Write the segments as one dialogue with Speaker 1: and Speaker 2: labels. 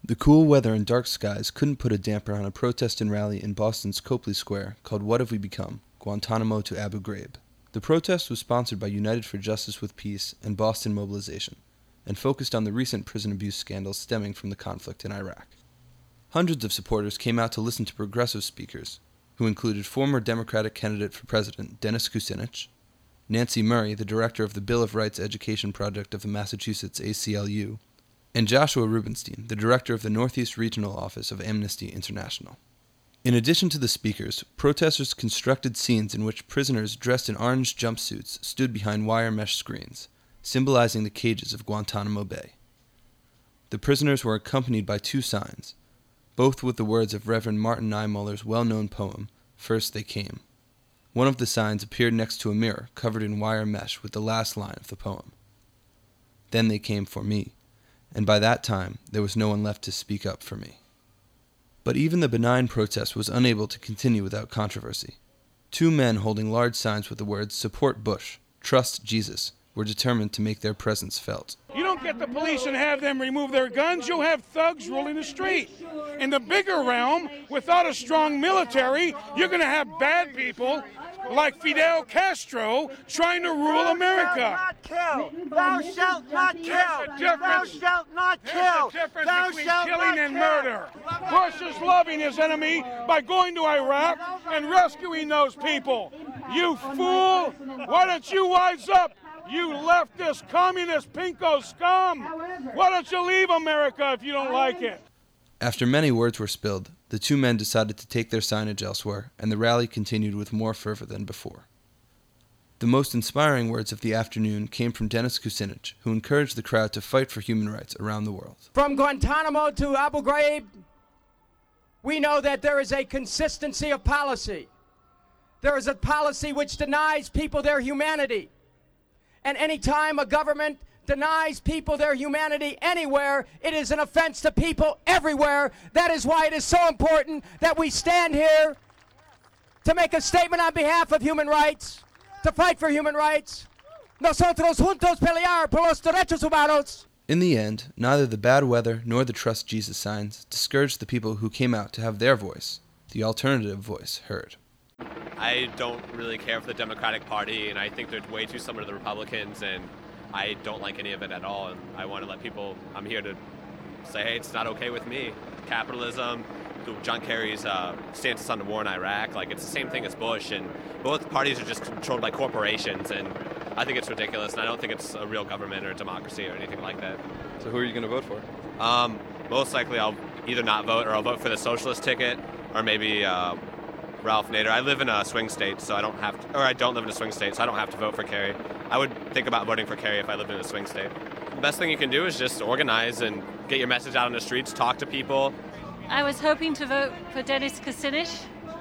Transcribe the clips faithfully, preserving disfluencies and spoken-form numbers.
Speaker 1: The cool weather and dark skies couldn't put a damper on a protest and rally in Boston's Copley Square called What Have We Become? Guantanamo to Abu Ghraib. The protest was sponsored by United for Justice with Peace and Boston Mobilization, and focused on the recent prison abuse scandals stemming from the conflict in Iraq. Hundreds of supporters came out to listen to progressive speakers, who included former Democratic candidate for president Dennis Kucinich, Nancy Murray, the director of the Bill of Rights Education Project of the Massachusetts A C L U, and Joshua Rubinstein, the director of the Northeast Regional Office of Amnesty International. In addition to the speakers, protesters constructed scenes in which prisoners dressed in orange jumpsuits stood behind wire mesh screens, symbolizing the cages of Guantanamo Bay. The prisoners were accompanied by two signs, both with the words of Reverend Martin Niemöller's well-known poem, First They Came. One of the signs appeared next to a mirror covered in wire mesh with the last line of the poem. Then they came for me, and by that time there was no one left to speak up for me. But even the benign protest was unable to continue without controversy. Two men holding large signs with the words, Support Bush, Trust Jesus, were determined to make their presence felt.
Speaker 2: You don't get the police and have them remove their guns, you'll have thugs ruling the street. In the bigger realm, without a strong military, you're going to have bad people like Fidel Castro trying to rule America.
Speaker 3: Thou shalt not kill. Thou shalt not kill.
Speaker 2: There's a difference
Speaker 3: Thou
Speaker 2: between
Speaker 3: shalt
Speaker 2: killing
Speaker 3: not
Speaker 2: and
Speaker 3: kill.
Speaker 2: murder. Bush is loving his enemy by going to Iraq and rescuing those people. You fool! Why don't you wise up? You leftist, communist, pinko scum! Why don't you leave America if you don't like it?
Speaker 1: After many words were spilled, the two men decided to take their signage elsewhere, and the rally continued with more fervor than before. The most inspiring words of the afternoon came from Dennis Kucinich, who encouraged the crowd to fight for human rights around the world.
Speaker 4: From Guantanamo to Abu Ghraib, we know that there is a consistency of policy. There is a policy which denies people their humanity. And any time a government denies people their humanity anywhere, it is an offense to people everywhere. That is why it is so important that we stand here to make a statement on behalf of human rights, to fight for human rights. Nosotros juntos pelear por los derechos humanos.
Speaker 1: In the end, neither the bad weather nor the Trust Jesus signs discouraged the people who came out to have their voice, the alternative voice, heard.
Speaker 5: I don't really care for the Democratic Party, and I think they're way too similar to the Republicans, and I don't like any of it at all. And I want to let people, I'm here to say, hey, it's not okay with me. Capitalism, John Kerry's uh, stance on the war in Iraq, like it's the same thing as Bush, and both parties are just controlled by corporations, and I think it's ridiculous, and I don't think it's a real government or democracy or anything like that.
Speaker 1: So who are you going to vote for?
Speaker 5: Um, most likely I'll either not vote, or I'll vote for the socialist ticket, or maybe uh, Ralph Nader. I live in a swing state, so I don't have to, or I don't live in a swing state, so I don't have to vote for Kerry. I would think about voting for Kerry if I lived in a swing state. The best thing you can do is just organize and get your message out on the streets, talk to people.
Speaker 6: I was hoping to vote for Dennis Kucinich,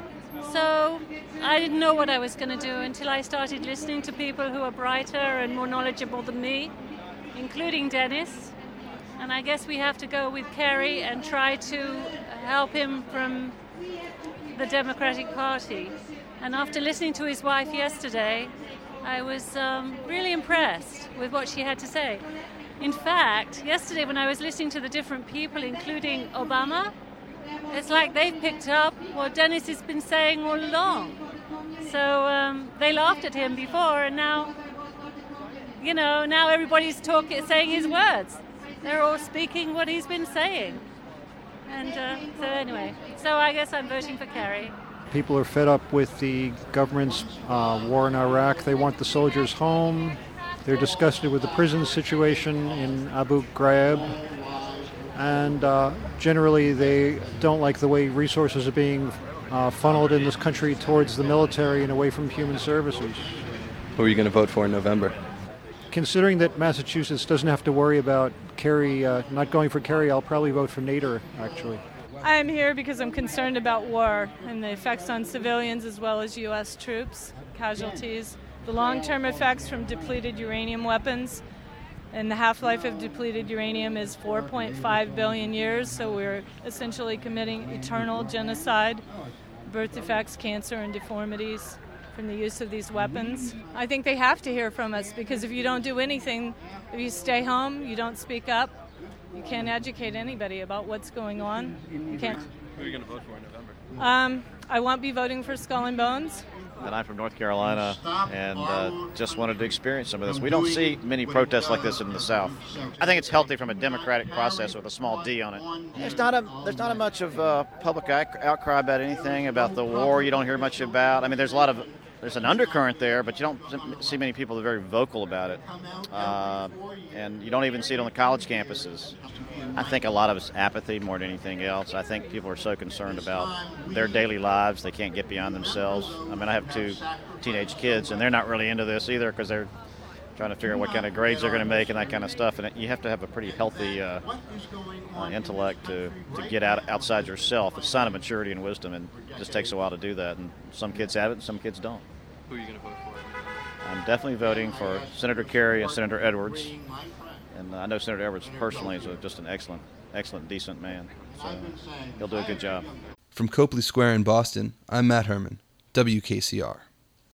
Speaker 6: so I didn't know what I was going to do until I started listening to people who are brighter and more knowledgeable than me, including Dennis. And I guess we have to go with Kerry and try to help him from the Democratic Party. And after listening to his wife yesterday, I was um, really impressed with what she had to say. In fact, yesterday when I was listening to the different people, including Obama, it's like they've picked up what Dennis has been saying all along. So um, they laughed at him before, and now, you know, now everybody's talking, saying his words. They're all speaking what he's been saying. And uh, so anyway, so I guess I'm voting for Kerry.
Speaker 7: People are fed up with the government's uh, war in Iraq. They want the soldiers home. They're disgusted with the prison situation in Abu Ghraib. And uh, generally they don't like the way resources are being uh, funneled in this country towards the military and away from human services.
Speaker 1: Who are you going to vote for in November?
Speaker 7: Considering that Massachusetts doesn't have to worry about Kerry, uh, not going for Kerry, I'll probably vote for Nader, actually.
Speaker 8: I'm here because I'm concerned about war and the effects on civilians as well as U S troops, casualties, the long-term effects from depleted uranium weapons. And the half-life of depleted uranium is four point five billion years, so we're essentially committing eternal genocide, birth defects, cancer, and deformities from the use of these weapons. I think they have to hear from us, because if you don't do anything, if you stay home, you don't speak up, You can't educate anybody about what's going on. You can't.
Speaker 5: Who are you going to vote for in November?
Speaker 8: Um, I won't be voting for Skull and Bones.
Speaker 9: And I'm from North Carolina and uh, just wanted to experience some of this. We don't see many protests like this in the South. I think it's healthy from a democratic process with a small D on it. There's not a there's not a much of uh, public outcry about anything about the war. You don't hear much about. I mean, there's a lot of there's an undercurrent there, but you don't see many people that are very vocal about it. Uh, and you don't even see it on the college campuses. I think a lot of it's apathy more than anything else. I think people are so concerned about their daily lives, they can't get beyond themselves. I mean, I have two teenage kids, and they're not really into this either because they're trying to figure out what kind of grades they're going to make and that kind of stuff. And you have to have a pretty healthy uh, uh, intellect to, to get out outside yourself. It's a sign of maturity and wisdom, and it just takes a while to do that. And some kids have it, and some kids don't.
Speaker 5: Who are you going to vote for?
Speaker 9: I'm definitely voting for Senator Kerry and Senator Edwards. And I know Senator Edwards personally is a, just an excellent, excellent, decent man. So he'll do a good job.
Speaker 1: From Copley Square in Boston, I'm Matt Herman, W K C R.